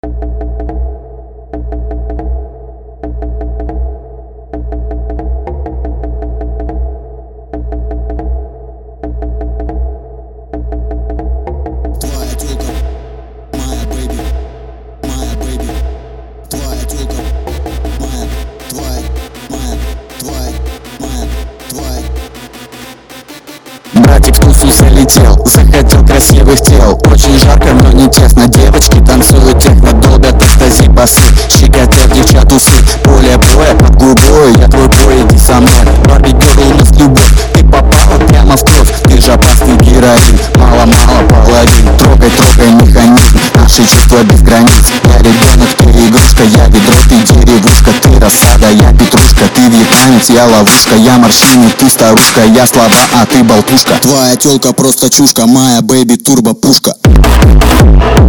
Братик в тусу залетел, захотел красивых тел. Очень жарко, но не тесно. Девочки танцуют техно, долбят экстази басы, щекотят девчат усы. Поле боя под губой, я твой бой, иди со мной. Барби герл, у нас любовь, ты попала прямо в кровь. Ты же опасный героин, мало-мало половин. Трогай, трогай механизм, наши чувства без границ. Я ребенок, ты игрушка, я ведро, ты деревушка. Ты рассада, я петрушка, ты вьетнамец, я ловушка. Я морщины, ты старушка, я слова, а ты болтушка. Твоя тёлка просто чушка, моя бэйби турбо пушка.